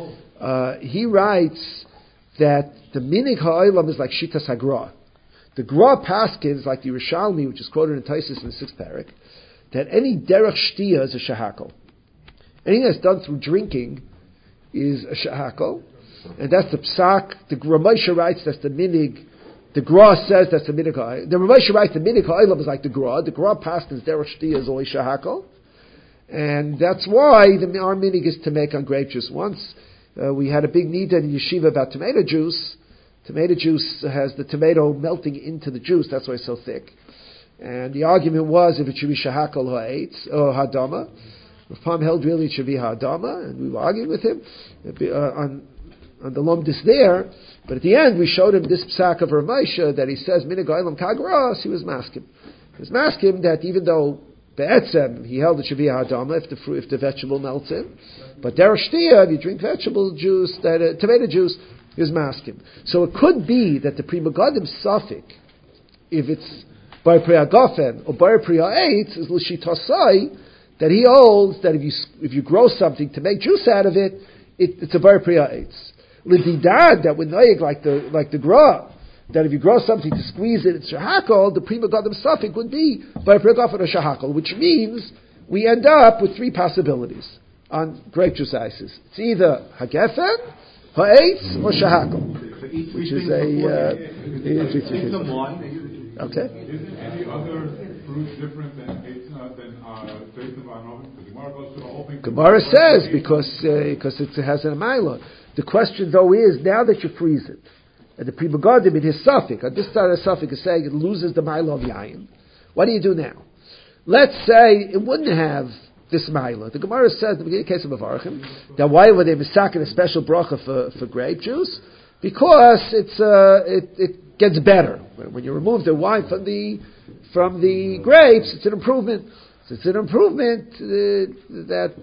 He writes that the minig ha'olam is like shitas hagra. The gra paskin is like the Yerushalmi, which is quoted in Taisus in the 6th parak, that any derech shtia is a shahakol. Anything that's done through drinking is a shahakol, and that's the psak. The Rav Moshe writes that's the minig. The gra says that's the minig. The Rav Moshe writes the minig ha'olam is like the gra. The gra paskin is derech shtia is always shahakol, and that's why our minig is to make on grape juice. Once we had a big nida in yeshiva about tomato juice. Tomato juice has the tomato melting into the juice. That's why it's so thick. And the argument was if it should be shahakal ha'etz or hadama. Rav Pam held really it should be hadama, and we were arguing with him on the lomdis there. But at the end, we showed him this psak of Rav Moshe that he says minig ha'olam kagras. He was maskim. He was maskim that even though be'etzem he held it should be hadama if the vegetable melts in, but derech shtia if you drink vegetable juice, tomato juice. Is maskim. So it could be that the Pri Megadim suffix, if it's bayer pri hagafen or bayer pri ha'etz, is l'shitasai, that he holds that if you grow something to make juice out of it, it's a bayer pri ha'etz. L'didad, that would noyeg like the gra, that if you grow something to squeeze it, it's shahakol. The Pri Megadim suffix would be bayer pri hagafen or shahakol, which means we end up with 3 possibilities on grape juice ices. It's either hagefen, ha'etz or shahakol, which is okay. Isn't any other fruit different than Teitzim v'anoven? Gemara says because it has an amila. The question though is now that you freeze it, and the Pri Megadim in his suffix, on this side of the suffix is saying it loses the mila of yayin. What do you do now? Let's say it wouldn't have this maila. The Gemara says in the beginning case of Avarchim that why were they misaking a special bracha for grape juice? Because it gets better when you remove the wine from the grapes. It's an improvement. So it's an improvement that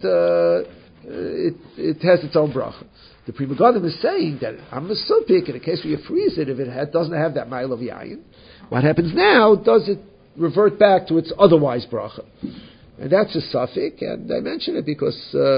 it has its own bracha. The Pri Megadim is saying that I'm mesupik in a case where you freeze it if it doesn't have that maila of yayin. What happens now? Does it revert back to its otherwise bracha? And that's a suffix, and I mention it because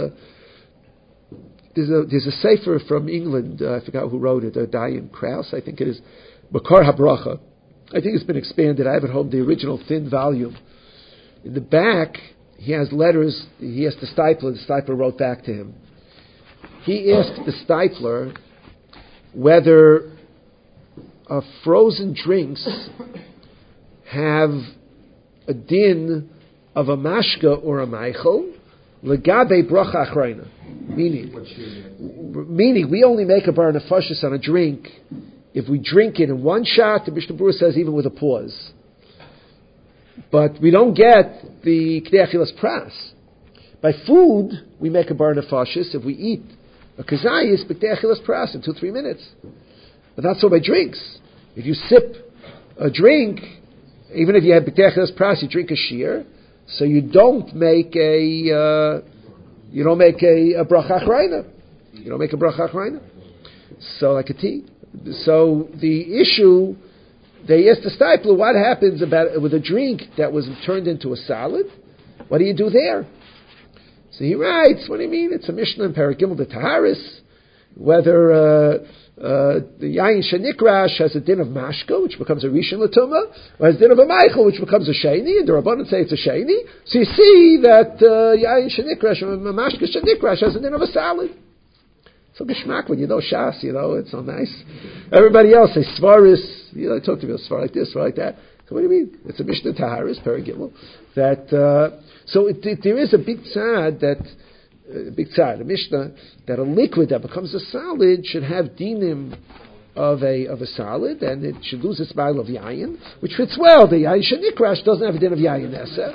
there's a sefer from England, I forgot who wrote it, Diane Krauss, I think it is, Makar HaBracha. I think it's been expanded. I have at home the original thin volume. In the back, he has letters, he has the stipler wrote back to him. He asked the stipler whether frozen drinks have a din of a mashka or a meichel, legabe bracha achrayna. Meaning, we only make a bar nefashis on a drink if we drink it in one shot. The Mishnah Berurah says even with a pause. But we don't get the k'dei achilas pras. By food, we make a bar nefashis if we eat a kazayis b'k'dei achilas pras in 2-3 minutes. But not so by drinks. If you sip a drink, even if you have b'k'dei achilas pras, you drink a shear, so you don't make a bracha achrayna. You don't make a bracha achrayna. So like a tea. So the issue, they asked the Steipler, what happens with a drink that was turned into a salad? What do you do there? So he writes, what do you mean? It's a Mishnah in Perek Gimel de Taharis, whether the Yayin Shenikrash has a din of Mashka, which becomes a Rishon L'Tumah, or has a din of a Meichel, which becomes a Sheni, and the Rabbanan say it's a Sheni. So you see that Yayin Shenikrash, or Mashka Shenikrash, has a din of a salad. So Geshmak, when you know Shas, it's so nice. Everybody else say Svaris, I talk to me about Svar like this, Svar like that. So what do you mean? It's a Mishnah Taharis, Perek Gimel, that, there is a big tzad a Mishnah, that a liquid that becomes a solid should have dinim of a solid, and it should lose its mile of yayin, which fits well. The yayin shenikrash doesn't have a din of yayin esech.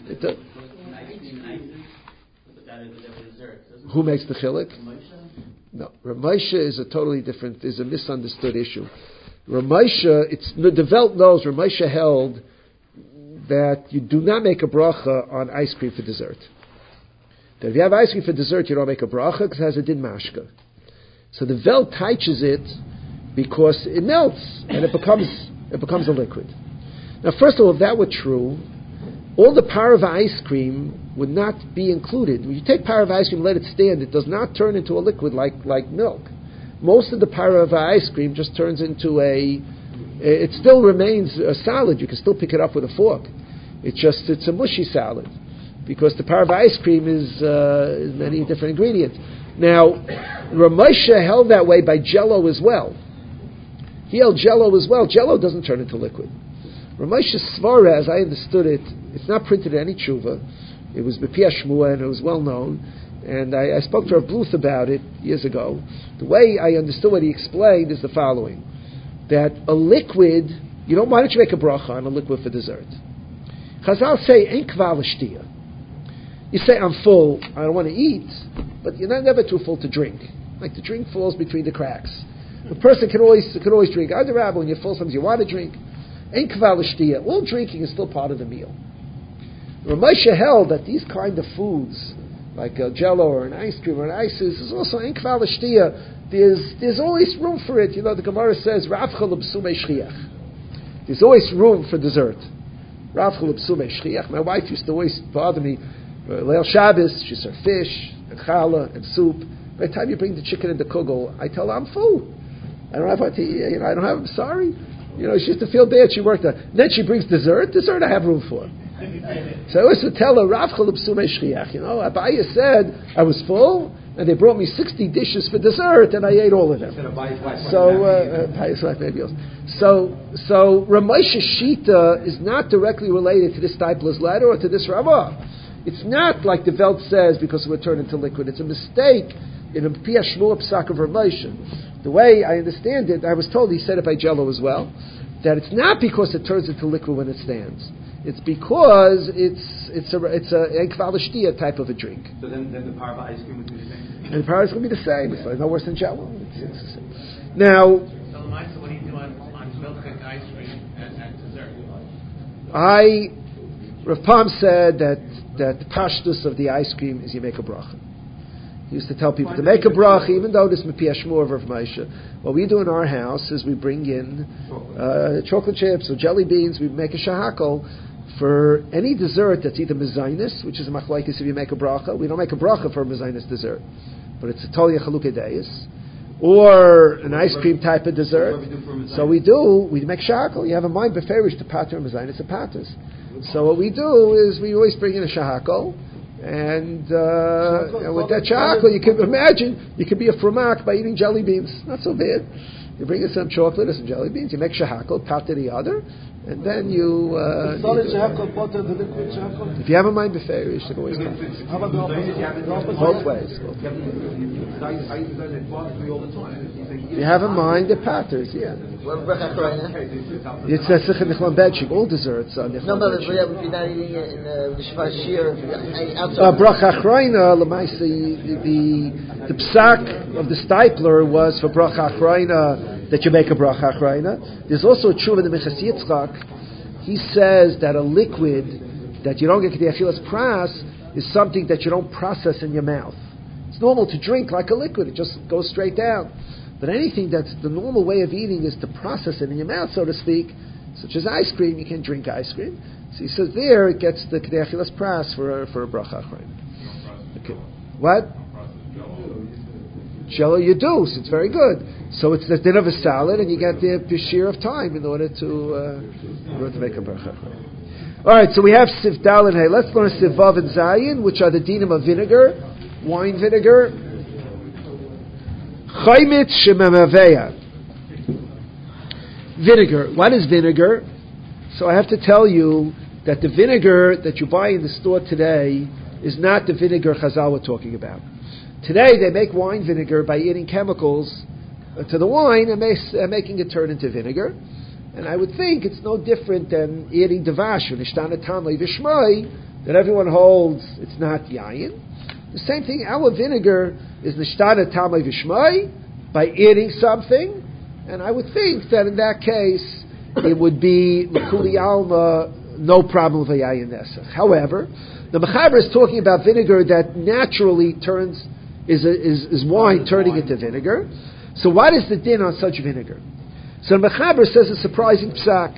Who makes the chilik? No, Ramesha is a totally different, is a misunderstood issue. Ramesha, the Welt knows, Ramesha held that you do not make a bracha on ice cream for dessert. That if you have ice cream for dessert, you don't make a bracha because it has a din mashka. So the Welt teaches it because it melts and it becomes a liquid. Now, first of all, if that were true, all the parava ice cream would not be included. When you take parava ice cream and let it stand, it does not turn into a liquid like milk. Most of the parava ice cream just turns into it still remains a salad. You can still pick it up with a fork. It's a mushy salad because the parava ice cream is many different ingredients. Now, Ramesha held that way by Jello as well. He held Jello as well. Jello doesn't turn into liquid. Ramesha's svara, as I understood it, it's not printed in any tshuva. It was B'Pia Shmua, and it was well known. And I spoke to Rav Bluth about it years ago. The way I understood what he explained is the following: that a liquid, why don't you make a bracha on a liquid for dessert? Chazal say, "Ein kvar l'shtia." You say, "I'm full, I don't want to eat," but you're never too full to drink. Like the drink falls between the cracks. The person can always drink. Either rabbi, when you're full, sometimes you want to drink. Ein kvar l'shtia. All drinking is still part of the meal. Ramesha held that these kind of foods, like a jello or an ice cream or an ices, is also ein kvar l'shtia. There's always room for it. The Gemara says, "Ravcha l'bsumei shchiach." There's always room for dessert. Ravcha l'bsumei shchiach. My wife used to always bother me. Leil Shabbos, she served fish and challah and soup. By the time you bring the chicken and the kugel, I tell her I'm full. I don't have what to eat. I don't have. I'm sorry. She used to feel bad. She worked. Then she brings dessert. Dessert I have room for. So I always would tell her, Rav Chalub Sumei Shchiach. Abaya said I was full, and they brought me 60 dishes for dessert, and I ate all of them. So Ramesha's Shita is not directly related to this Steipler's letter or to this Ramah. It's not like the Welt says because it would turn into liquid. It's a mistake in a Pia Shmuel Psak of Ramesha. The way I understand it, I was told he said it by Jello as well, that it's not because it turns into liquid when it stands. It's because it's a kvar l'shtia type of a drink. So then the parva ice cream would be the same? And the parva is going to be the same. It's no worse than Jello. It's the same. Now, so what do you do on milk and ice cream and dessert? Rav Pam said that the pashtus of the ice cream is you make a bracha. He used to tell people to make a bracha, even though this mepia shmur of Rav Moshe. What we do in our house is we bring in chocolate chips or jelly beans. We make a shahakol for any dessert that's either mezainis, which is a machlokes if you make a bracha. We don't make a bracha for a mezainis dessert, but it's a tolya chalukei deis, or an ice cream type of dessert. So we make shahakol. You have a mind beferish to pater and mezainis and paters. So what we do is we always bring in a shahakol. And with that shahakol, you can imagine you can be a frumak by eating jelly beans. Not so bad. You bring in some chocolate or some jelly beans. You make shahakol, pata the other, and then you. Solid shahakol, potter, the liquid shahakol. If you have a mind before, you should always come. How about the opposite? Both ways. If you have a mind, the patters, yeah. It's a sicha nichlan bedshik. All desserts are nichlan bedshik. No, but if you're not eating it in the shvashir outside. Bracha achrayna, lemaisa, the psak of the stipler was for bracha achrayna that you make a bracha achrayna. There's also a tshuva in the Minchas Yitzchak. He says that a liquid that you don't get the achilas pras is something that you don't process in your mouth. It's normal to drink like a liquid; it just goes straight down. But anything that's the normal way of eating is to process it in your mouth, so to speak, such as ice cream. You can't drink ice cream. So he says there it gets the Kedei Achilas Pras for a bracha achrayna. Okay. What? Jello you do, so it's very good. So it's the din of a salad, and you get the share of time in order to make a bracha achrayna. All right, so we have Siv Dal and Hey. Let's learn Siv Vav and Zayin, which are the dinim of vinegar, wine vinegar. Chaymitz shemamaveya. Vinegar. What is vinegar? So I have to tell you that the vinegar that you buy in the store today is not the vinegar Chazal were talking about. Today they make wine vinegar by adding chemicals to the wine and making it turn into vinegar. And I would think it's no different than adding davash, nishtana tamei v'shmai, that everyone holds it's not yayin. The same thing, our vinegar is nishtana tamei v'shmai, by adding something, and I would think that in that case it would be l'kuli alma, no problem with a yayin nesach. However, the Mechaber is talking about vinegar that naturally turns is wine turning into vinegar. So what is the din on such vinegar? So the Mechaber says a surprising psak.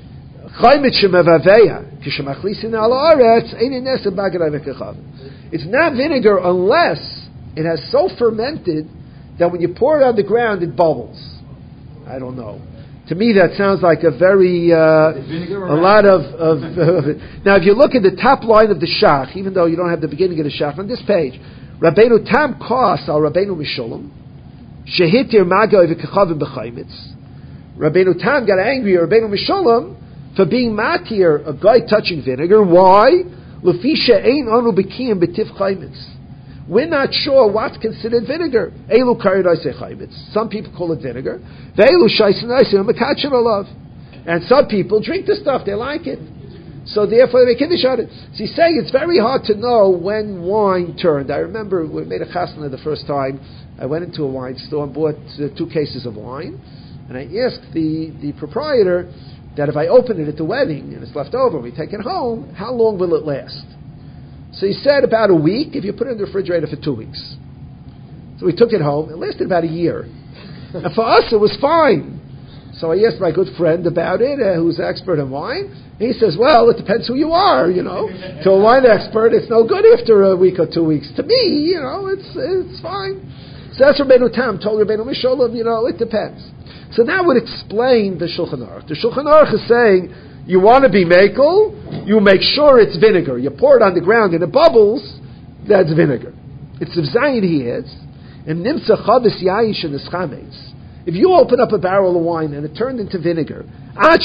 It's not vinegar unless it has so fermented that when you pour it on the ground it bubbles. I don't know. To me that sounds like a very a lot of now if you look at the top line of the Shach, even though you don't have the beginning of the Shach on this page, Rabbeinu Tam Kos al Rabbeinu Mishulam Shehitir Mago v'Kechavim b'Chaymitz. Rabbeinu Tam got angry at Rabbeinu Mishulam for being matir, a guy touching vinegar. Why? Lefisha ein anu b'kiyim b'tif chaymitz. We're not sure what's considered vinegar. Elu karidai chaymitz. Some people call it vinegar. Ve'elu shaisanai mekachin olav. And some people drink the stuff; they like it. So therefore they make kiddush on it. So he's saying it's very hard to know when wine turned. I remember we made a chasna the first time. I went into a wine store and bought 2 cases of wine. And I asked the proprietor that if I open it at the wedding and it's left over and we take it home, how long will it last? So he said about a week if you put it in the refrigerator for 2 weeks. So we took it home. It lasted about a year. And for us it was fine. So I asked my good friend about it, who's an expert in wine. And he says, well, it depends who you are, To a wine expert, it's no good after a week or 2 weeks. To me, it's fine. So that's Rabbeinu Tam told Rabbeinu Mishulam, it depends. So that would explain the Shulchan Aruch. The Shulchan Aruch is saying, you want to be makel, you make sure it's vinegar. You pour it on the ground and it bubbles, that's vinegar. It's the zayin he is. And nimtza chavis yayish and eschametz. If you open up a barrel of wine and it turned into vinegar, and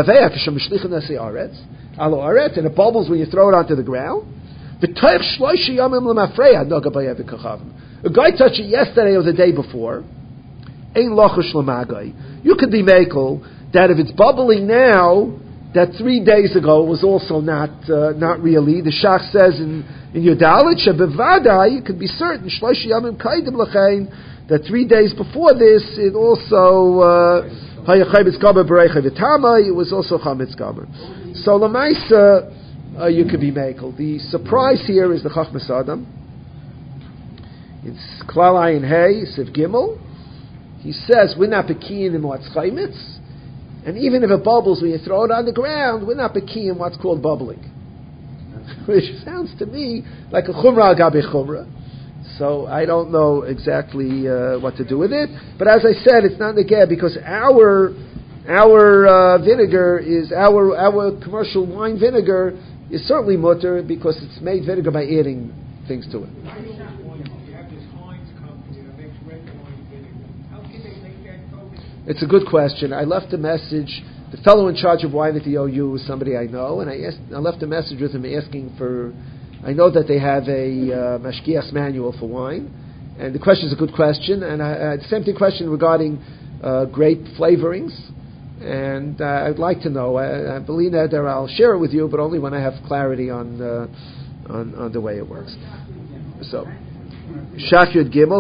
it bubbles when you throw it onto the ground, a guy touched it yesterday or the day before, you could be makel that if it's bubbling now, that 3 days ago was also not really. The Shach says in Yodalit Shebevada, you could be certain that 3 days before this it also it was also chametz gamer. So lamaisa you could be makel. The surprise here is the Chachmas Adam. It's Klal Ayin Hey Siv Gimel. He says we're not bekiyin in what's chametz, and even if it bubbles when you throw it on the ground, we're not bekiyin in what's called bubbling, which sounds to me like a chumrah al gabe chumrah. So I don't know exactly what to do with it. But as I said, it's not negeh because our vinegar is our commercial wine vinegar is certainly mutter because it's made vinegar by adding things to it. You have this Heinz company that makes red wine vinegar. How can they make that focus? It's a good question. I left a message. The fellow in charge of wine at the OU is somebody I know, and I left a message with him asking for. I know that they have a mashgiach's manual for wine, and the question is a good question. And I had the same question regarding grape flavorings, and I'd like to know. I believe that I'll share it with you, but only when I have clarity on the way it works. So. Shach Yud Gimel.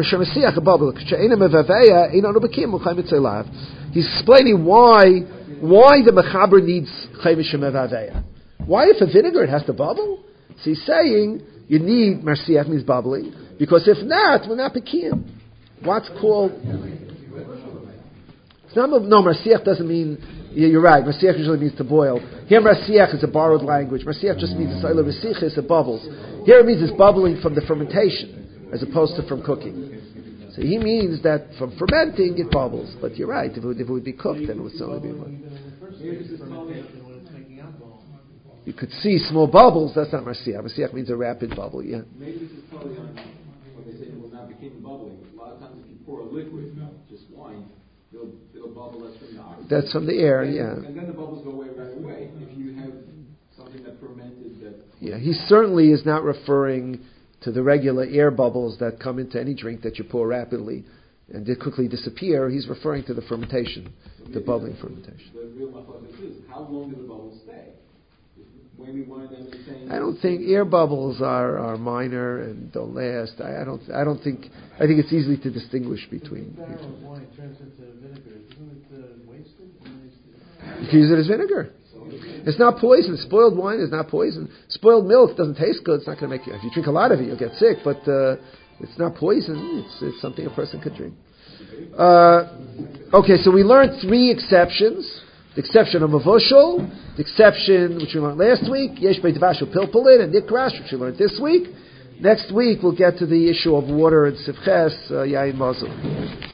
He's explaining why the mechaber needs chayvishim evaveya. Why, if a vinegar it has to bubble? So he's saying you need marsiach, means bubbling, because if not, we're not pekim. What's called? No, marsiach doesn't mean. You're right. Marsiach usually means to boil. Here, marsiach is a borrowed language. Marsiach just means it's oila resichis, it bubbles. Here it means it's bubbling from the fermentation, as opposed to from cooking. So he means that from fermenting it bubbles. But you're right. If it would be cooked, then it would certainly be one. You could see small bubbles. That's not marsiach. Marsiach means a rapid bubble. Yeah. Maybe this is probably on when they say it will not become bubbling. A lot of times, if you pour a liquid, just wine, it'll bubble less from the oxygen. That's from the air. Yeah. And then the bubbles go away right away. If you have something that fermented, that. Yeah. He certainly is not referring to the regular air bubbles that come into any drink that you pour rapidly and they quickly disappear. He's referring to the fermentation, the bubbling fermentation. The real machlokas is how long do the bubbles stay? Maybe one of them is saying. I don't think air bubbles are minor and don't last. I don't think. I think it's easy to distinguish between. Barrel of wine turns into vinegar. Isn't it wasted? You can use it as vinegar. It's not poison. Spoiled wine is not poison. Spoiled milk doesn't taste good. It's not going to make you. If you drink a lot of it, you'll get sick. But it's not poison. It's something a person could drink. Okay, so we learned 3 exceptions. The exception of Mavushal, the exception which we learned last week, Yesh Beit Vashu Pilpulin, and Nikrash, which we learned this week. Next week we'll get to the issue of water and Sivches, Yain Mazel.